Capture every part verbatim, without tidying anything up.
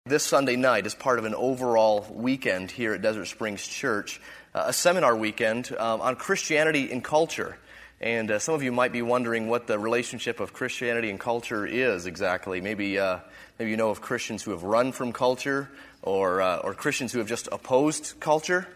This Sunday night is part of an overall weekend here at Desert Springs Church, uh, a seminar weekend um, on Christianity and culture. And uh, some of you might be wondering what the relationship of Christianity and culture is exactly. Maybe uh, maybe you know of Christians who have run from culture or uh, or Christians who have just opposed culture.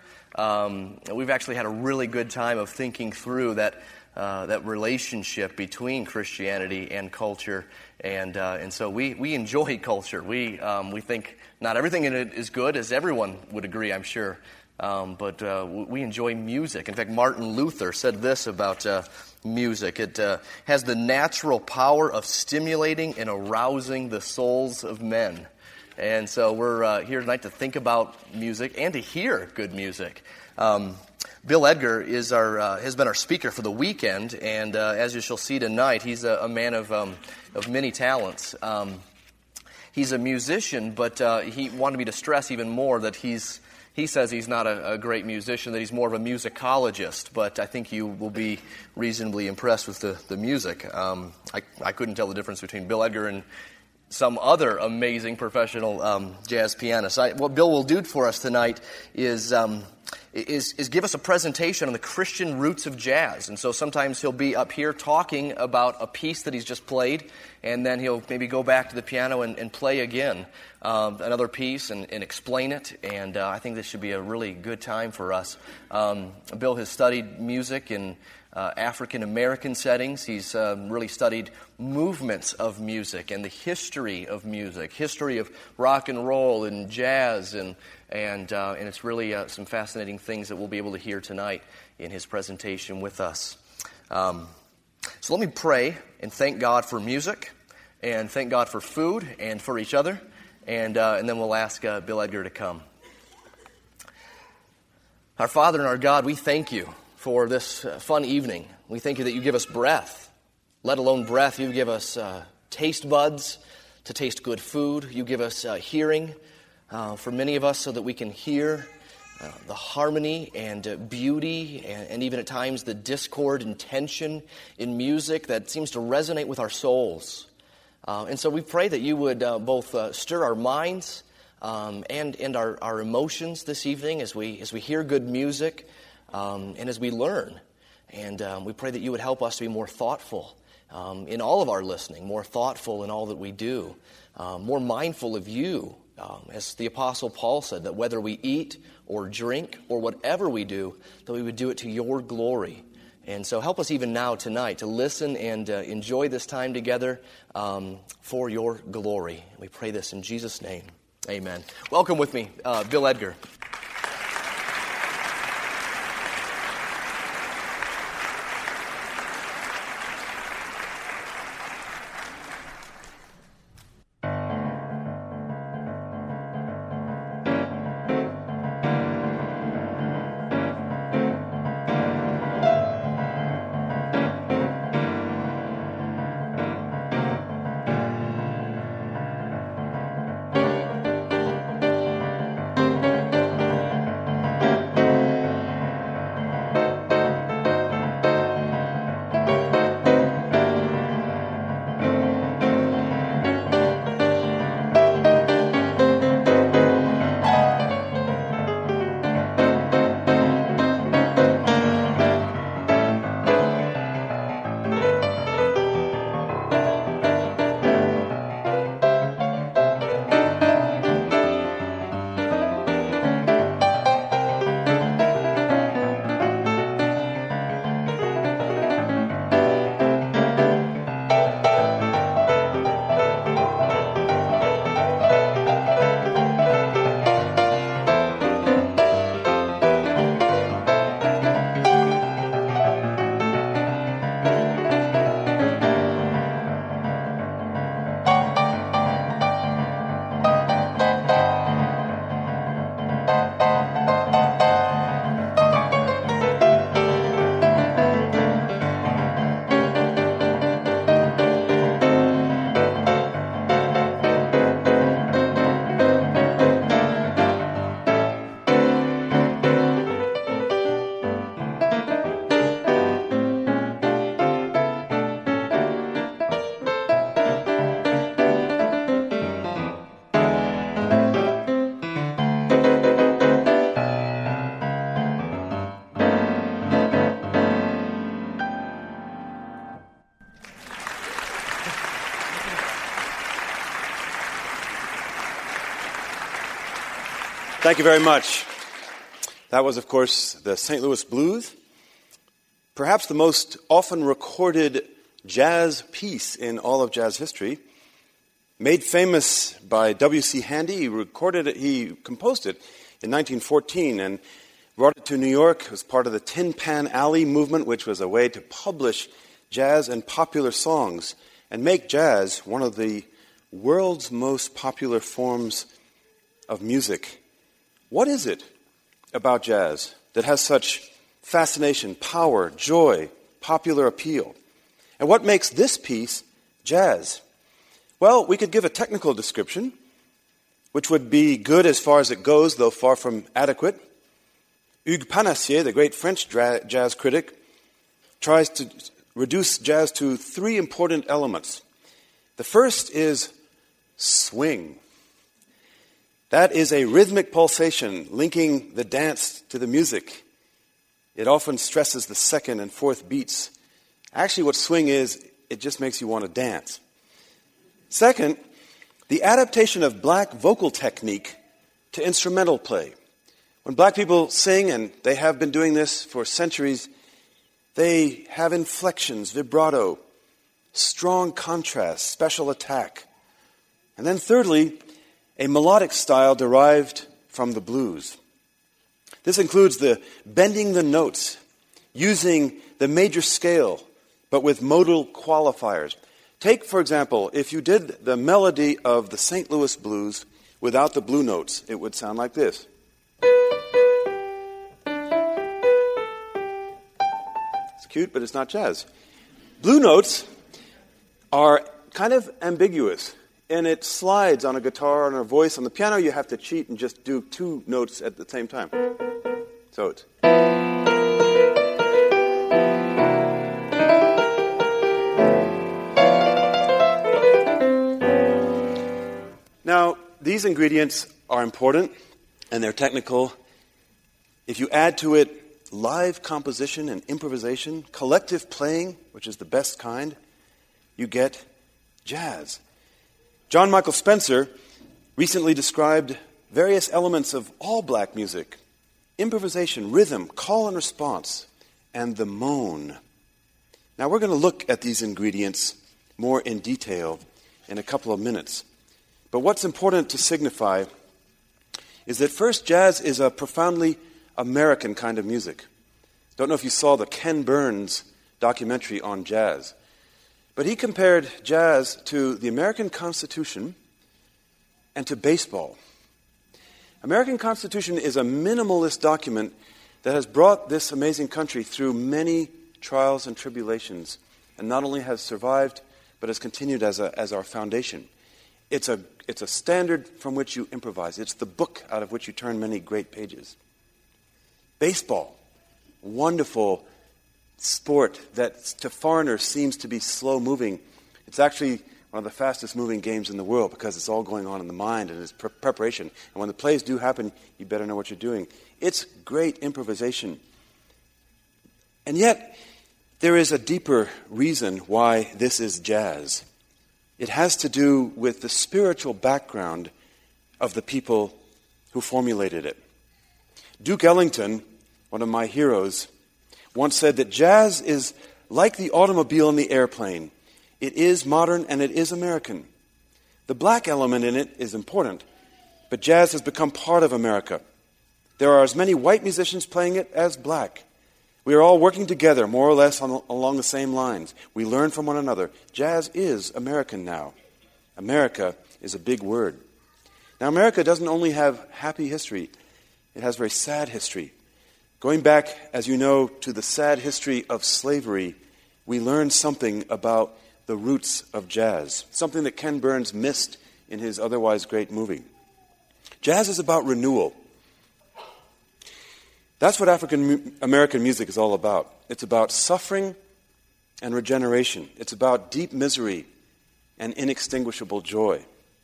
Um, we've actually had a really good time of thinking through that uh, that relationship between Christianity and culture. And uh, and so we, we enjoy culture. We um, we think not everything in it is good, as everyone would agree, I'm sure. Um, but uh, we enjoy music. In fact, Martin Luther said this about uh, music. It uh, has the natural power of stimulating and arousing the souls of men. And so we're uh, here tonight to think about music and to hear good music. Um, Bill Edgar is our uh, has been our speaker for the weekend, and uh, as you shall see tonight, he's a, a man of um, of many talents. Um, he's a musician, but uh, he wanted me to stress even more that he's he says he's not a, a great musician, that he's more of a musicologist. But I think you will be reasonably impressed with the the music. Um, I I couldn't tell the difference between Bill Edgar and some other amazing professional um, jazz pianists. I, what Bill will do for us tonight is. Um, Is, is give us a presentation on the Christian roots of jazz. And so sometimes he'll be up here talking about a piece that he's just played, and then he'll maybe go back to the piano and, and play again um, another piece and, and explain it. And uh, I think this should be a really good time for us. Um, Bill has studied music in uh, African-American settings. He's uh, really studied movements of music and the history of music, history of rock and roll and jazz, and And uh, and it's really uh, some fascinating things that we'll be able to hear tonight in his presentation with us. Um, so let me pray and thank God for music, and thank God for food and for each other, and uh, and then we'll ask uh, Bill Edgar to come. Our Father and our God, we thank you for this uh, fun evening. We thank you that you give us breath, let alone breath. You give us uh, taste buds to taste good food. You give us uh, hearing. Uh, for many of us, so that we can hear uh, the harmony and uh, beauty and, and even at times the discord and tension in music that seems to resonate with our souls. Uh, and so we pray that you would uh, both uh, stir our minds um, and, and our, our emotions this evening as we, as we hear good music um, and as we learn. And um, we pray that you would help us to be more thoughtful um, in all of our listening, more thoughtful in all that we do, uh, more mindful of you. Um, as the Apostle Paul said, that whether we eat or drink or whatever we do, that we would do it to your glory. And so help us even now tonight to listen and uh, enjoy this time together um, for your glory. We pray this in Jesus' name. Amen. Welcome with me, uh, Bill Edgar. Thank you very much. That was, of course, the Saint Louis Blues, perhaps the most often recorded jazz piece in all of jazz history. Made famous by W C Handy, he recorded it, he composed it in nineteen fourteen and brought it to New York. It was part of the Tin Pan Alley movement, which was a way to publish jazz and popular songs and make jazz one of the world's most popular forms of music. What is it about jazz that has such fascination, power, joy, popular appeal? And what makes this piece jazz? Well, we could give a technical description, which would be good as far as it goes, though far from adequate. Hugues Panassier, the great French dra- jazz critic, tries to reduce jazz to three important elements. The first is swing. That is a rhythmic pulsation linking the dance to the music. It often stresses the second and fourth beats. Actually, what swing is, it just makes you want to dance. Second, the adaptation of black vocal technique to instrumental play. When black people sing, and they have been doing this for centuries, they have inflections, vibrato, strong contrast, special attack. And then thirdly, a melodic style derived from the blues. This includes the bending the notes, using the major scale, but with modal qualifiers. Take, for example, if you did the melody of the Saint Louis Blues without the blue notes, it would sound like this. It's cute, but it's not jazz. Blue notes are kind of ambiguous, and it slides on a guitar, on a voice. On the piano, you have to cheat and just do two notes at the same time. So it's... Now, these ingredients are important, and they're technical. If you add to it live composition and improvisation, collective playing, which is the best kind, you get jazz. John Michael Spencer recently described various elements of all black music: improvisation, rhythm, call and response, and the moan. Now we're going to look at these ingredients more in detail in a couple of minutes. But what's important to signify is that first, jazz is a profoundly American kind of music. Don't know if you saw the Ken Burns documentary on jazz. But he compared jazz to the American Constitution and to baseball. American Constitution is a minimalist document that has brought this amazing country through many trials and tribulations, and not only has survived, but has continued as a, as our foundation. It's a, it's a standard from which you improvise. It's the book out of which you turn many great pages. Baseball, wonderful sport that to foreigners seems to be slow-moving. It's actually one of the fastest-moving games in the world because it's all going on in the mind and it's pre- preparation. And when the plays do happen, you better know what you're doing. It's great improvisation. And yet, there is a deeper reason why this is jazz. It has to do with the spiritual background of the people who formulated it. Duke Ellington, one of my heroes, once said that jazz is like the automobile and the airplane. It is modern and it is American. The black element in it is important, but jazz has become part of America. There are as many white musicians playing it as black. We are all working together, more or less on, along the same lines. We learn from one another. Jazz is American now. America is a big word. Now, America doesn't only have happy history, it has very sad history. Going back, as you know, to the sad history of slavery, we learn something about the roots of jazz, something that Ken Burns missed in his otherwise great movie. Jazz is about renewal. That's what African American music is all about. It's about suffering and regeneration. It's about deep misery and inextinguishable joy.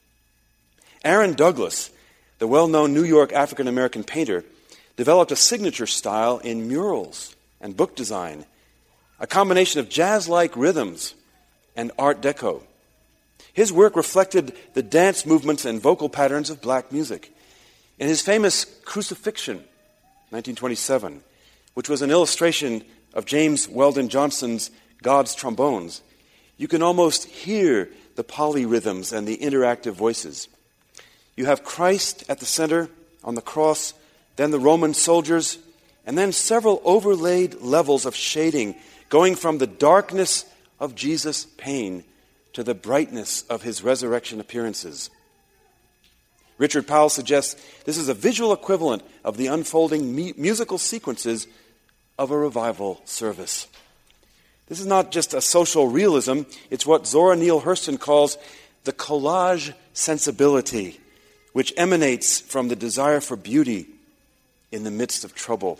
Aaron Douglas, the well-known New York African American painter, developed a signature style in murals and book design, a combination of jazz-like rhythms and Art Deco. His work reflected the dance movements and vocal patterns of black music. In his famous Crucifixion, nineteen twenty-seven, which was an illustration of James Weldon Johnson's God's Trombones, you can almost hear the polyrhythms and the interactive voices. You have Christ at the center on the cross, then the Roman soldiers, and then several overlaid levels of shading going from the darkness of Jesus' pain to the brightness of his resurrection appearances. Richard Powell suggests this is a visual equivalent of the unfolding mu- musical sequences of a revival service. This is not just a social realism, it's what Zora Neale Hurston calls the collage sensibility, which emanates from the desire for beauty in the midst of trouble.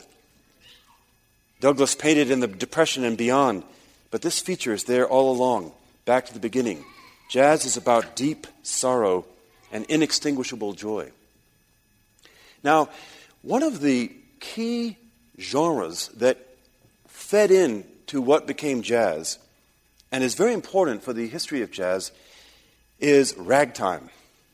Douglas painted in the Depression and beyond, but this feature is there all along, back to the beginning. Jazz is about deep sorrow and inextinguishable joy. Now, one of the key genres that fed in to what became jazz, and is very important for the history of jazz, is ragtime.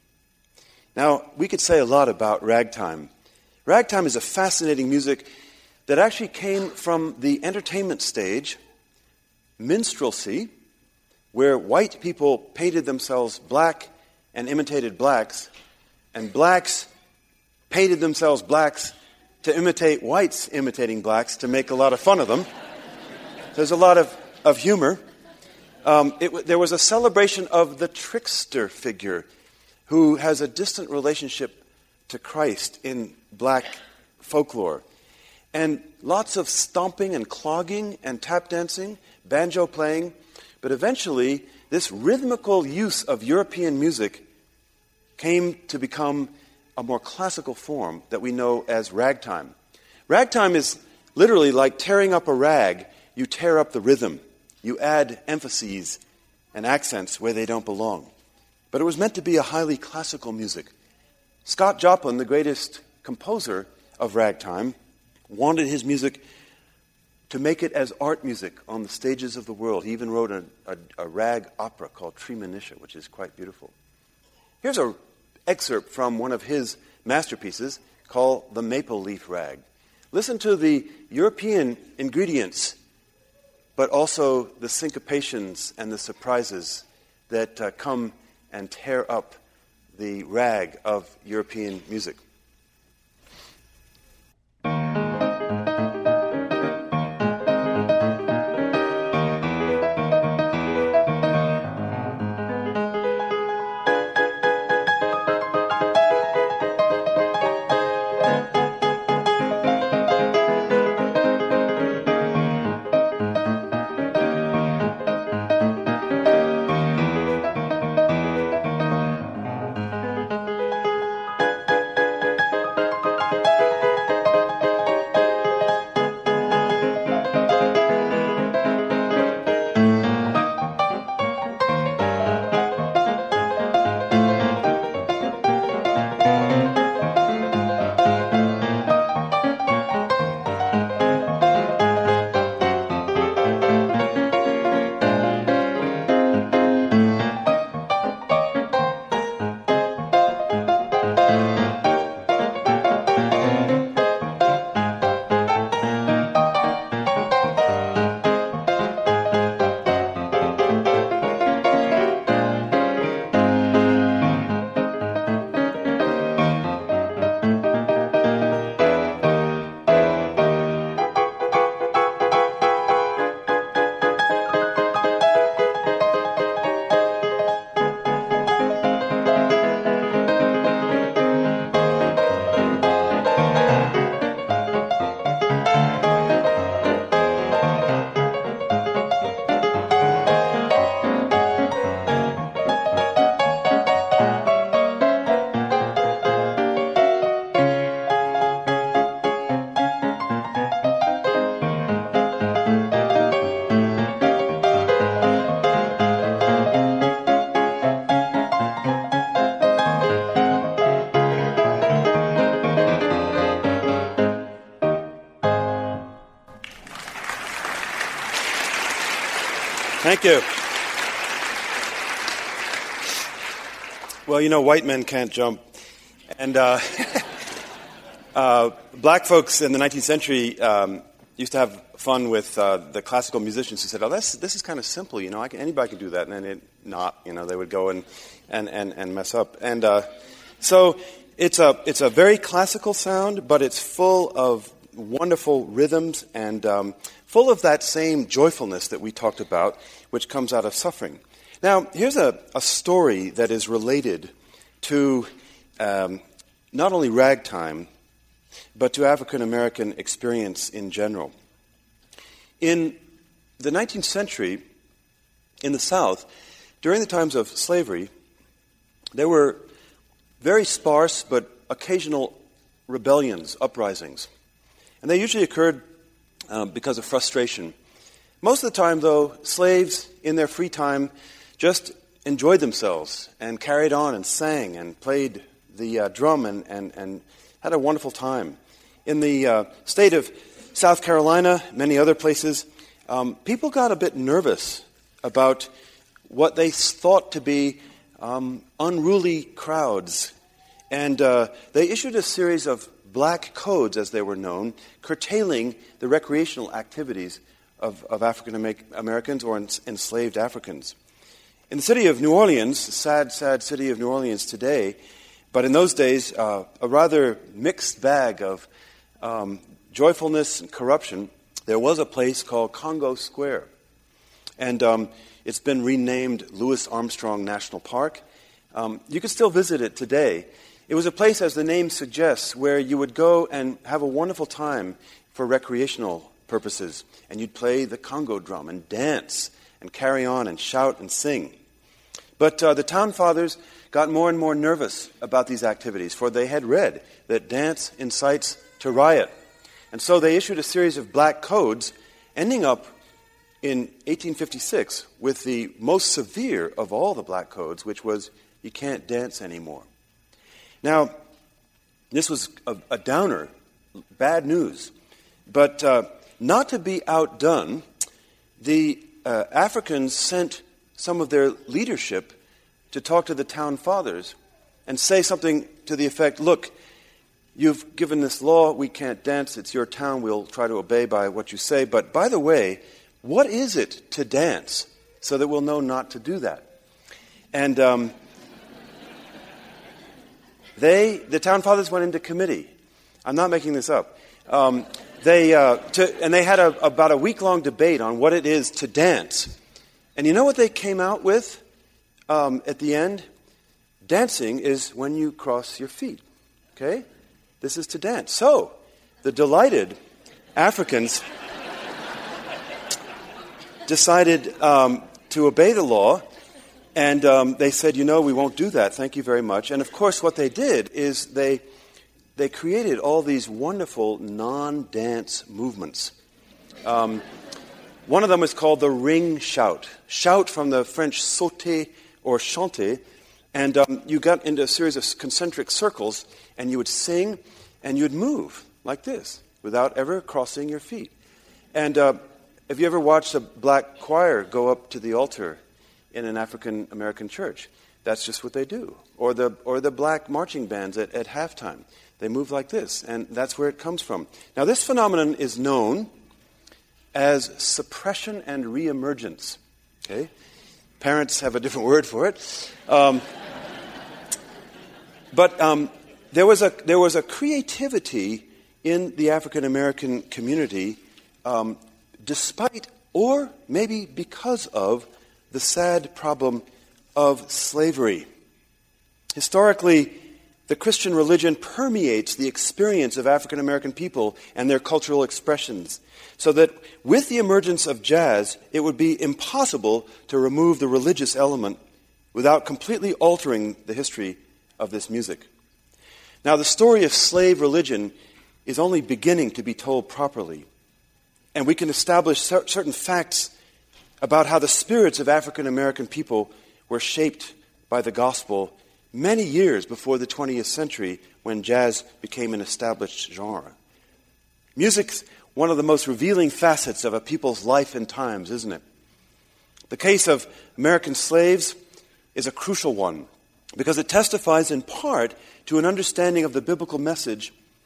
Now, we could say a lot about ragtime. Ragtime is a fascinating music that actually came from the entertainment stage, minstrelsy, where white people painted themselves black and imitated blacks, and blacks painted themselves blacks to imitate whites imitating blacks to make a lot of fun of them. There's a lot of, of humor. Um, it, there was a celebration of the trickster figure who has a distant relationship to Christ in black folklore. And lots of stomping and clogging and tap dancing, banjo playing. But eventually, this rhythmical use of European music came to become a more classical form that we know as ragtime. Ragtime is literally like tearing up a rag. You tear up the rhythm. You add emphases and accents where they don't belong. But it was meant to be a highly classical music. Scott Joplin, the greatest composer of ragtime, wanted his music to make it as art music on the stages of the world. He even wrote a, a, a rag opera called Treemonisha, which is quite beautiful. Here's an excerpt from one of his masterpieces called The Maple Leaf Rag. Listen to the European ingredients, but also the syncopations and the surprises that uh, come and tear up the rag of European music. Thank you. Well, you know, white men can't jump. And uh, Uh, black folks in the nineteenth century um, used to have fun with uh, the classical musicians who said, "Oh, this this is kind of simple, you know. I can, anybody can do that," and then it not, you know, they would go and and and, and mess up. And uh, so it's a it's a very classical sound, but it's full of wonderful rhythms and um, full of that same joyfulness that we talked about, which comes out of suffering. Now, here's a, a story that is related to um, not only ragtime, but to African American experience in general. In the nineteenth century, in the South, during the times of slavery, there were very sparse but occasional rebellions, uprisings. And they usually occurred um, because of frustration. Most of the time, though, slaves in their free time just enjoyed themselves and carried on and sang and played the uh, drum and, and, and had a wonderful time. In the uh, state of South Carolina, many other places, um, people got a bit nervous about what they thought to be um, unruly crowds. And uh, they issued a series of black codes, as they were known, curtailing the recreational activities of, of African Americans or enslaved Africans. In the city of New Orleans, the sad, sad city of New Orleans today, but in those days, uh, a rather mixed bag of um, joyfulness and corruption, there was a place called Congo Square. And um, it's been renamed Louis Armstrong National Park. Um, you can still visit it today. It was a place, as the name suggests, where you would go and have a wonderful time for recreational purposes. And you'd play the Congo drum and dance and carry on and shout and sing. But uh, the town fathers got more and more nervous about these activities, for they had read that dance incites to riot. And so they issued a series of black codes, ending up in eighteen fifty-six with the most severe of all the black codes, which was you can't dance anymore. Now, this was a, a downer, bad news. But uh, not to be outdone, the uh, Africans sent some of their leadership to talk to the town fathers and say something to the effect, look, you've given this law, we can't dance, it's your town, we'll try to obey by what you say. But by the way, what is it to dance so that we'll know not to do that? And um, they, the town fathers went into committee. I'm not making this up. Um, they uh, to, and they had a, about a week-long debate on what it is to dance. And you know what they came out with um, at the end? Dancing is when you cross your feet. Okay? This is to dance. So, the delighted Africans decided um, to obey the law, and um, they said, you know, we won't do that. Thank you very much. And of course, what they did is they they created all these wonderful non-dance movements. Um, one of them is called the ring shout. Shout from the French sauter or chanter. And um, you got into a series of concentric circles, and you would sing, and you would move like this without ever crossing your feet. And uh, have you ever watched a black choir go up to the altar in an African American church? That's just what they do. Or the or the black marching bands at, at halftime. They move like this, and that's where it comes from. Now, this phenomenon is known as suppression and reemergence. Okay? Parents have a different word for it. Um, but um, there was a there was a creativity in the African American community, um, despite or maybe because of the sad problem of slavery. Historically, the Christian religion permeates the experience of African American people and their cultural expressions, so that with the emergence of jazz, it would be impossible to remove the religious element without completely altering the history of this music. Now, the story of slave religion is only beginning to be told properly, and we can establish cer- certain facts about how the spirits of African American people were shaped by the gospel many years before the twentieth century, when jazz became an established genre. Music's one of the most revealing facets of a people's life and times, isn't it? The case of American slaves is a crucial one because it testifies in part to an understanding of the biblical message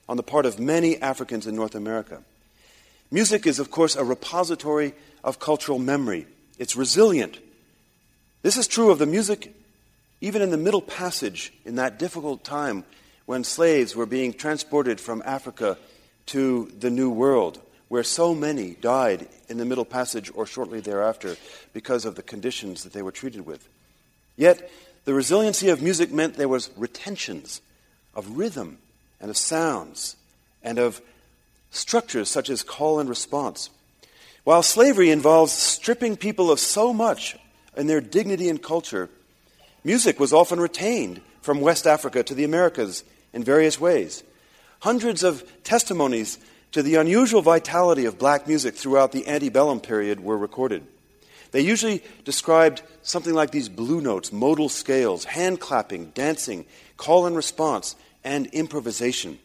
on the part of many Africans in North America. Music is, of course, a repository of cultural memory. It's resilient. This is true of the music even in the Middle Passage, in that difficult time when slaves were being transported from Africa to the New World, where so many died in the Middle Passage or shortly thereafter because of the conditions that they were treated with. Yet, the resiliency of music meant there was retentions of rhythm and of sounds and of structures such as call and response. While slavery involves stripping people of so much in their dignity and culture, music was often retained from West Africa to the Americas in various ways. Hundreds of testimonies to the unusual vitality of black music throughout the antebellum period were recorded. They usually described something like these blue notes, modal scales, hand clapping, dancing, call and response, and improvisation.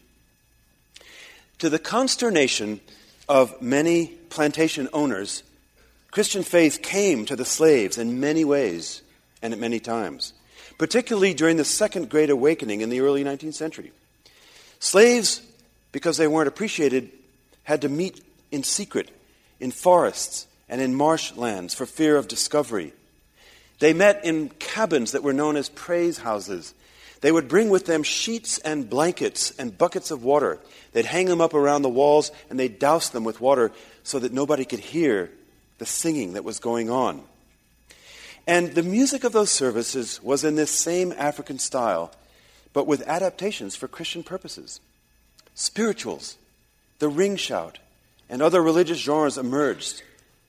To the consternation of many plantation owners, Christian faith came to the slaves in many ways and at many times, particularly during the Second Great Awakening in the early nineteenth century. Slaves, because they weren't appreciated, had to meet in secret in forests and in marshlands for fear of discovery. They met in cabins that were known as praise houses. They would bring with them sheets and blankets and buckets of water. They'd hang them up around the walls and they'd douse them with water so that nobody could hear the singing that was going on. And the music of those services was in this same African style, but with adaptations for Christian purposes. Spirituals, the ring shout, and other religious genres emerged.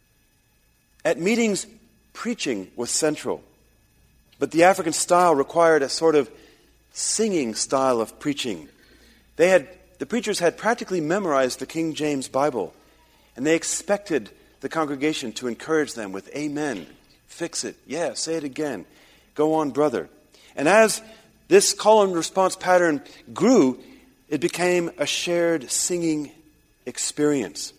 At meetings, preaching was central, but the African style required a sort of singing style of preaching. They had, the preachers had practically memorized the King James Bible, and they expected the congregation to encourage them with amen, fix it, yeah, say it again, go on, brother. And as this call and response pattern grew, it became a shared singing experience.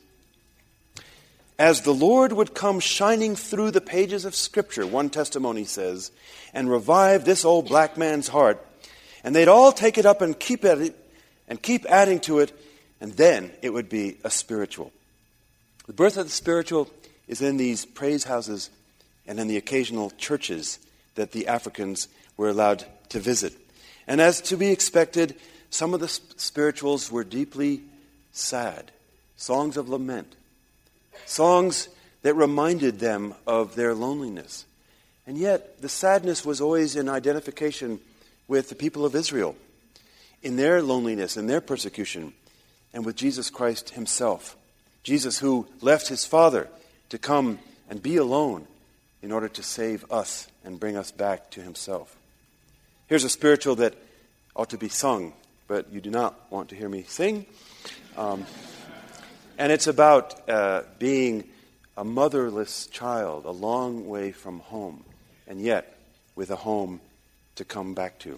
As the Lord would come shining through the pages of Scripture, one testimony says, and revive this old black man's heart, and they'd all take it up and keep at it and keep adding to it, and then it would be a spiritual. The birth of the spiritual is in these praise houses and in the occasional churches that the Africans were allowed to visit. And as to be expected, some of the spirituals were deeply sad, songs of lament, songs that reminded them of their loneliness. And yet, the sadness was always in identification with the people of Israel, in their loneliness, in their persecution, and with Jesus Christ himself. Jesus who left his Father to come and be alone in order to save us and bring us back to himself. Here's a spiritual that ought to be sung, but you do not want to hear me sing. Um, and it's about uh, being a motherless child, a long way from home, and yet with a home to come back to.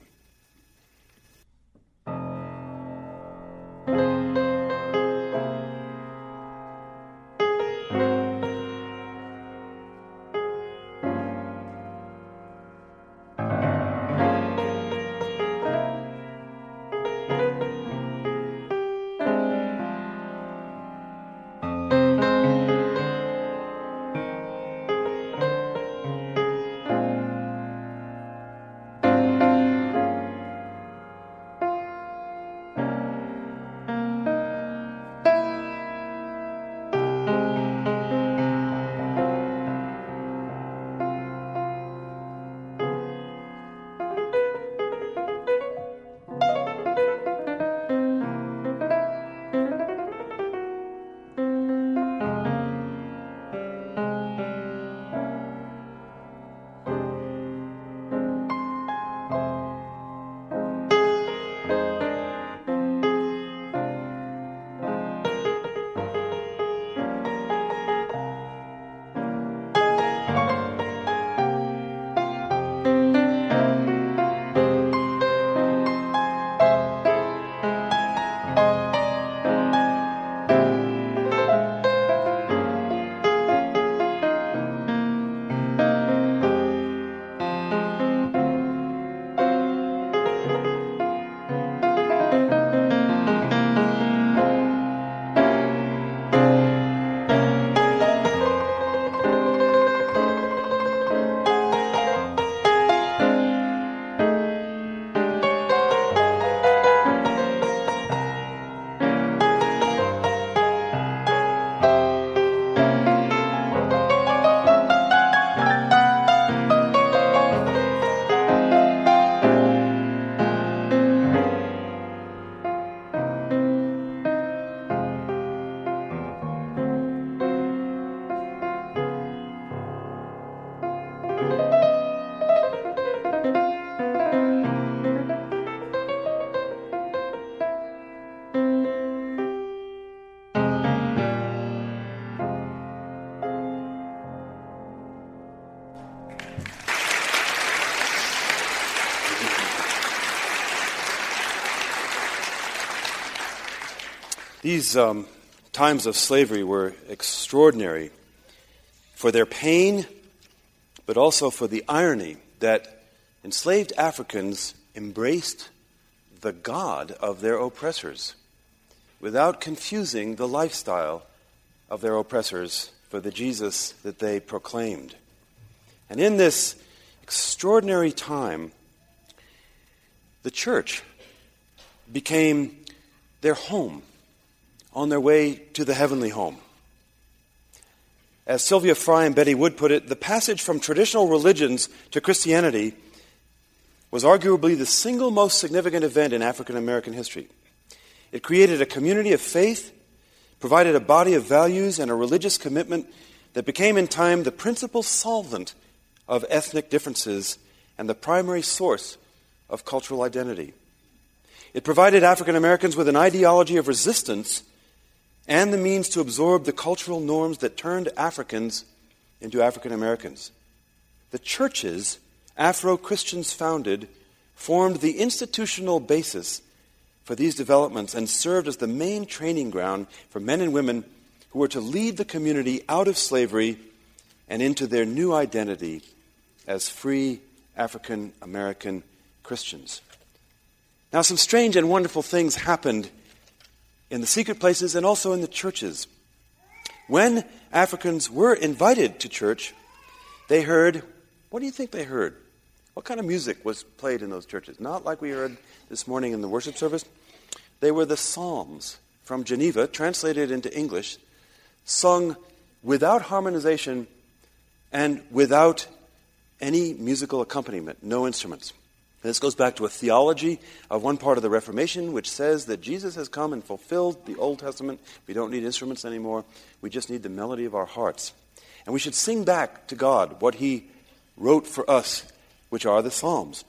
These um, times of slavery were extraordinary for their pain, but also for the irony that enslaved Africans embraced the God of their oppressors without confusing the lifestyle of their oppressors for the Jesus that they proclaimed. And in this extraordinary time, the church became their home on their way to the heavenly home. As Sylvia Fry and Betty Wood put it, the passage from traditional religions to Christianity was arguably the single most significant event in African American history. It created a community of faith, provided a body of values and a religious commitment that became in time the principal solvent of ethnic differences and the primary source of cultural identity. It provided African Americans with an ideology of resistance and the means to absorb the cultural norms that turned Africans into African Americans. The churches Afro-Christians founded formed the institutional basis for these developments and served as the main training ground for men and women who were to lead the community out of slavery and into their new identity as free African American Christians. Now, some strange and wonderful things happened in the secret places and also in the churches. When Africans were invited to church, they heard, what do you think they heard? What kind of music was played in those churches? Not like we heard this morning in the worship service. They were the Psalms from Geneva, translated into English, sung without harmonization and without any musical accompaniment, no instruments. And this goes back to a theology of one part of the Reformation, which says that Jesus has come and fulfilled the Old Testament. We don't need instruments anymore. We just need the melody of our hearts. And we should sing back to God what He wrote for us, which are the Psalms.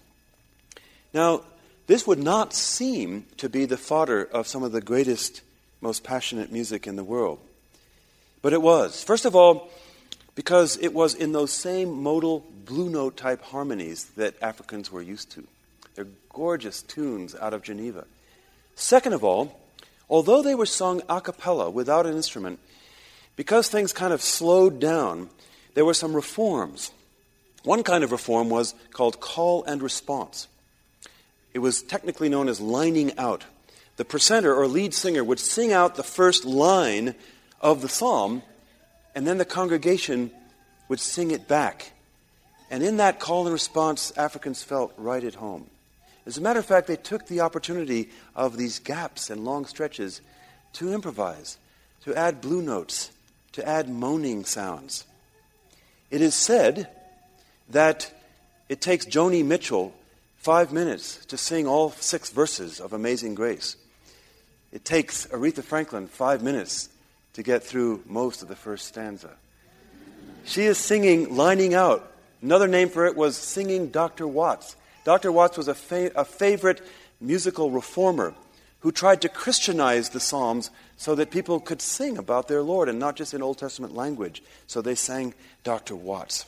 Now, this would not seem to be the fodder of some of the greatest, most passionate music in the world. But it was. First of all, because it was in those same modal blue note type harmonies that Africans were used to. They're gorgeous tunes out of Geneva. Second of all, although they were sung a cappella without an instrument, because things kind of slowed down, there were some reforms. One kind of reform was called call and response. It was technically known as lining out. The presenter or lead singer would sing out the first line of the psalm, and then the congregation would sing it back. And in that call and response, Africans felt right at home. As a matter of fact, they took the opportunity of these gaps and long stretches to improvise, to add blue notes, to add moaning sounds. It is said that it takes Joni Mitchell five minutes to sing all six verses of Amazing Grace. It takes Aretha Franklin five minutes to get through most of the first stanza. She is singing, lining out. Another name for it was singing Doctor Watts. Doctor Watts was a, fa- a favorite musical reformer who tried to Christianize the Psalms so that people could sing about their Lord and not just in Old Testament language. So they sang Doctor Watts.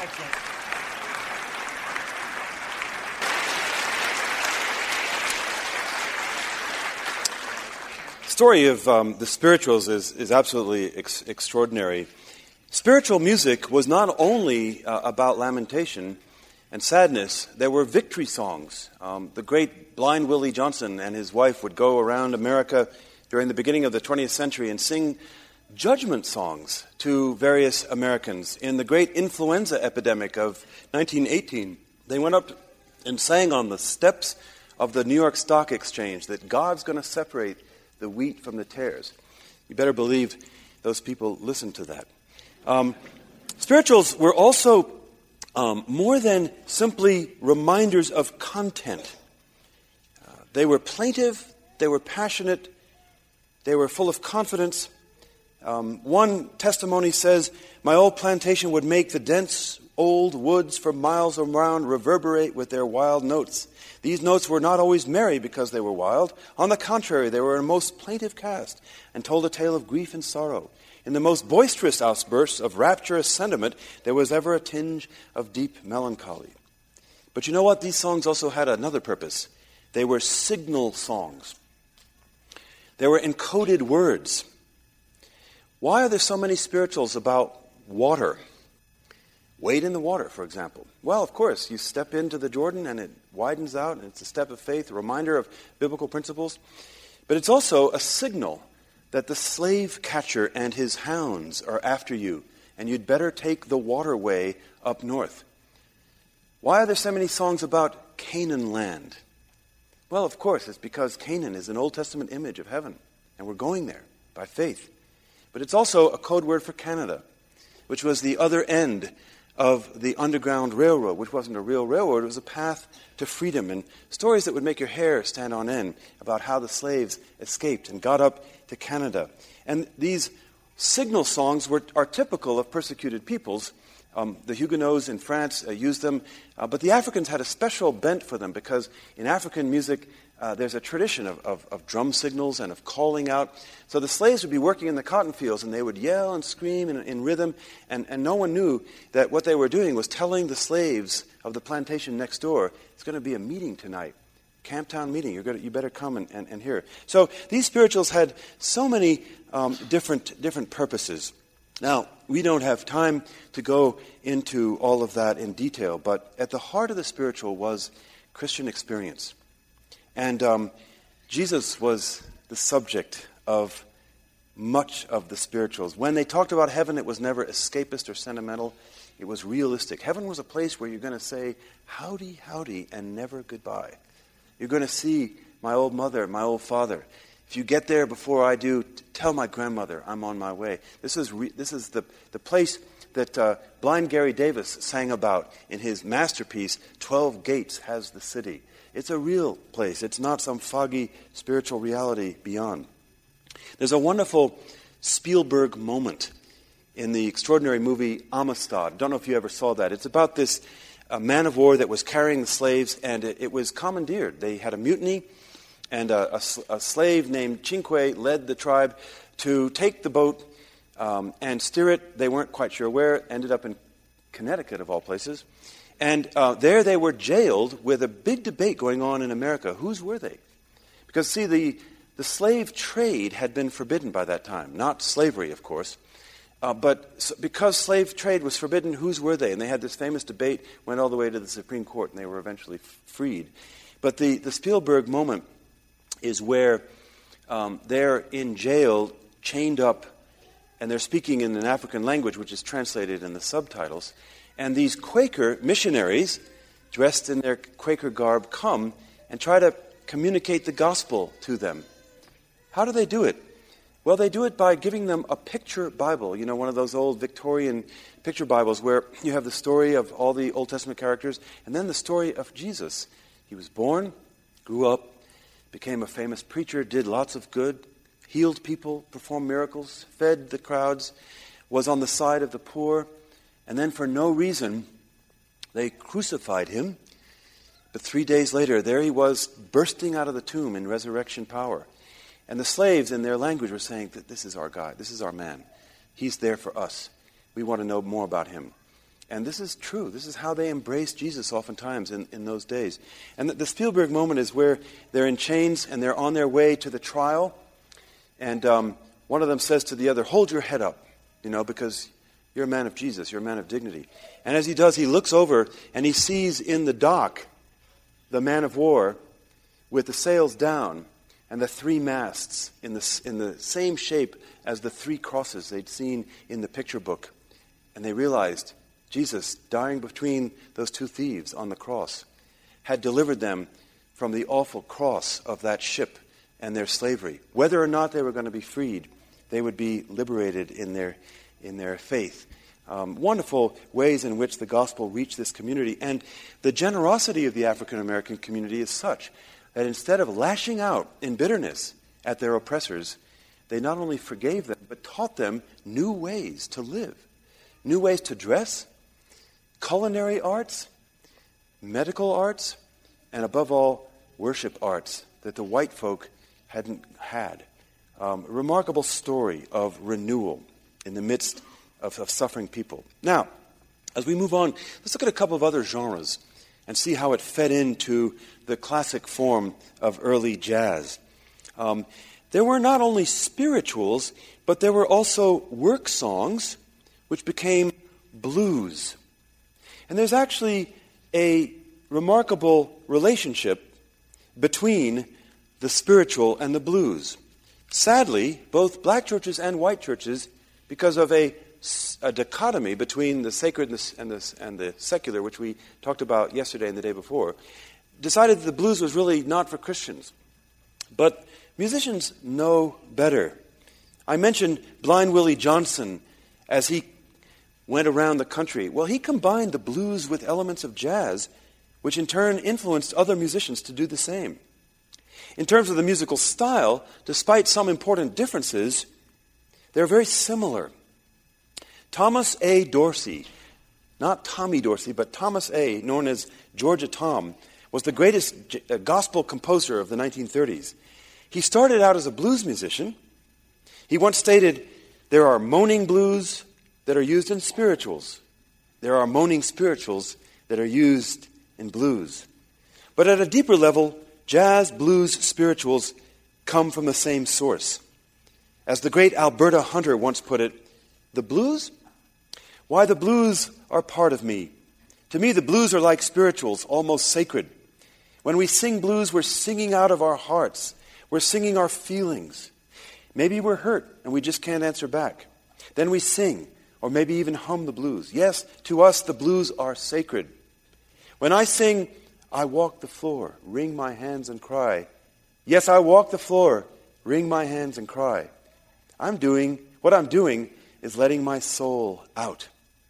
Thank you. The story of um, the spirituals is, is absolutely ex- extraordinary. Spiritual music was not only uh, about lamentation and sadness. There were victory songs. Um, the great Blind Willie Johnson and his wife would go around America during the beginning of the twentieth century and sing judgment songs to various Americans. In the great influenza epidemic of nineteen eighteen, they went up and sang on the steps of the New York Stock Exchange that God's going to separate the wheat from the tares. You better believe those people listened to that. Um, spirituals were also um, more than simply reminders of content. Uh, they were plaintive, they were passionate, they were full of confidence. Um, one testimony says, "My old plantation would make the dense old woods for miles around reverberate with their wild notes. These notes were not always merry because they were wild. On the contrary, they were a most plaintive cast and told a tale of grief and sorrow. In the most boisterous outbursts of rapturous sentiment, there was ever a tinge of deep melancholy." But you know what? These songs also had another purpose. They were signal songs. They were encoded words. Why are there so many spirituals about water? Wade in the water, for example. Well, of course, you step into the Jordan and it widens out, and it's a step of faith, a reminder of biblical principles. But it's also a signal that the slave catcher and his hounds are after you, and you'd better take the waterway up north. Why are there so many songs about Canaan land? Well, of course, it's because Canaan is an Old Testament image of heaven, and we're going there by faith. But it's also a code word for Canada, which was the other end of the Underground Railroad, which wasn't a real railroad, it was a path to freedom, and stories that would make your hair stand on end about how the slaves escaped and got up to Canada. And these signal songs were are typical of persecuted peoples. Um, the Huguenots in France uh, used them, uh, but the Africans had a special bent for them because in African music uh, there's a tradition of, of, of drum signals and of calling out. So the slaves would be working in the cotton fields and they would yell and scream in, in rhythm, and, and no one knew that what they were doing was telling the slaves of the plantation next door, it's going to be a meeting tonight, Camptown meeting, you're going to, you better come and, and, and hear. So these spirituals had so many um, different different purposes. Now, we don't have time to go into all of that in detail, but at the heart of the spiritual was Christian experience. And um, Jesus was the subject of much of the spirituals. When they talked about heaven, it was never escapist or sentimental. It was realistic. Heaven was a place where you're going to say, howdy, howdy, and never goodbye. You're going to see my old mother, my old father. If you get there before I do, tell my grandmother I'm on my way. This is re- this is the, the place that uh, blind Gary Davis sang about in his masterpiece, Twelve Gates Has the City. It's a real place. It's not some foggy spiritual reality beyond. There's a wonderful Spielberg moment in the extraordinary movie Amistad. I don't know if you ever saw that. It's about this uh, man of war that was carrying the slaves, and it, it was commandeered. They had a mutiny, and a, a, a slave named Cinque led the tribe to take the boat um, and steer it. They weren't quite sure where. It ended up in Connecticut, of all places. And uh, there they were jailed with a big debate going on in America. Whose were they? Because, see, the, the slave trade had been forbidden by that time. Not slavery, of course. Uh, but so because slave trade was forbidden, whose were they? And they had this famous debate, went all the way to the Supreme Court, and they were eventually f- freed. But the, the Spielberg moment is where um, they're in jail, chained up, and they're speaking in an African language, which is translated in the subtitles. And these Quaker missionaries, dressed in their Quaker garb, come and try to communicate the gospel to them. How do they do it? Well, they do it by giving them a picture Bible, you know, one of those old Victorian picture Bibles where you have the story of all the Old Testament characters and then the story of Jesus. He was born, grew up, became a famous preacher, did lots of good, healed people, performed miracles, fed the crowds, was on the side of the poor, and then for no reason, they crucified him. But three days later, there he was bursting out of the tomb in resurrection power. And the slaves in their language were saying that this is our guy, this is our man. He's there for us. We want to know more about him. And this is true. This is how they embraced Jesus oftentimes in, in those days. And the, the Spielberg moment is where they're in chains and they're on their way to the trial. And um, one of them says to the other, hold your head up, you know, because you're a man of Jesus. You're a man of dignity. And as he does, he looks over and he sees in the dock the man of war with the sails down and the three masts in the, in the same shape as the three crosses they'd seen in the picture book. And they realized Jesus, dying between those two thieves on the cross, had delivered them from the awful cross of that ship and their slavery. Whether or not they were going to be freed, they would be liberated in their in their faith. Um, wonderful ways in which the gospel reached this community. And the generosity of the African American community is such that instead of lashing out in bitterness at their oppressors, they not only forgave them, but taught them new ways to live, new ways to dress, culinary arts, medical arts, and above all, worship arts that the white folk hadn't had. Um, a remarkable story of renewal in the midst of, of suffering people. Now, as we move on, let's look at a couple of other genres and see how it fed into the classic form of early jazz. Um, there were not only spirituals, but there were also work songs, which became blues. And there's actually a remarkable relationship between the spiritual and the blues. Sadly, both black churches and white churches, because of a, a dichotomy between the sacred and the, and, the, and the secular, which we talked about yesterday and the day before, decided that the blues was really not for Christians. But musicians know better. I mentioned Blind Willie Johnson as he went around the country. Well, he combined the blues with elements of jazz, which in turn influenced other musicians to do the same. In terms of the musical style, despite some important differences, they're very similar. Thomas A. Dorsey, not Tommy Dorsey, but Thomas A., known as Georgia Tom, was the greatest gospel composer of the nineteen thirties. He started out as a blues musician. He once stated, there are moaning blues that are used in spirituals. There are moaning spirituals that are used in blues. But at a deeper level, jazz, blues, spirituals come from the same source. As the great Alberta Hunter once put it, the blues? Why, the blues are part of me. To me, the blues are like spirituals, almost sacred. When we sing blues, we're singing out of our hearts. We're singing our feelings. Maybe we're hurt and we just can't answer back. Then we sing, or maybe even hum the blues. Yes, to us, the blues are sacred. When I sing, I walk the floor, wring my hands and cry. Yes, I walk the floor, wring my hands and cry. I'm doing, what I'm doing is letting my soul out.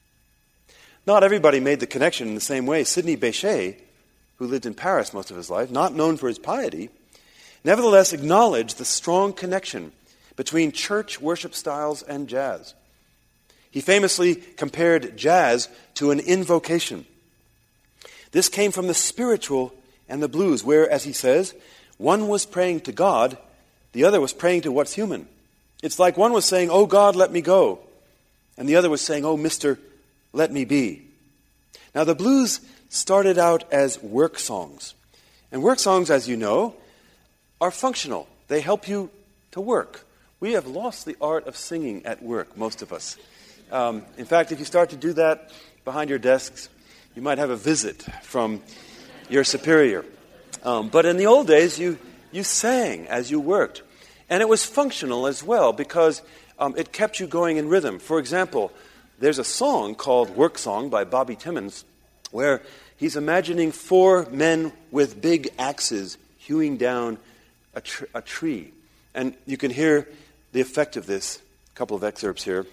Not everybody made the connection in the same way. Sidney Bechet, who lived in Paris most of his life, not known for his piety, nevertheless acknowledged the strong connection between church worship styles and jazz. He famously compared jazz to an invocation. This came from the spiritual and the blues, where, as he says, one was praying to God, the other was praying to what's human. It's like one was saying, oh God, let me go. And the other was saying, oh mister, let me be. Now the blues started out as work songs. And work songs, as you know, are functional. They help you to work. We have lost the art of singing at work, most of us. Um, in fact, if you start to do that behind your desks, you might have a visit from your superior. Um, but in the old days, you, you sang as you worked. And it was functional as well because um, it kept you going in rhythm. For example, there's a song called Work Song by Bobby Timmons where he's imagining four men with big axes hewing down a, tr- a tree. And you can hear the effect of this. A couple of excerpts here.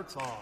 That's all.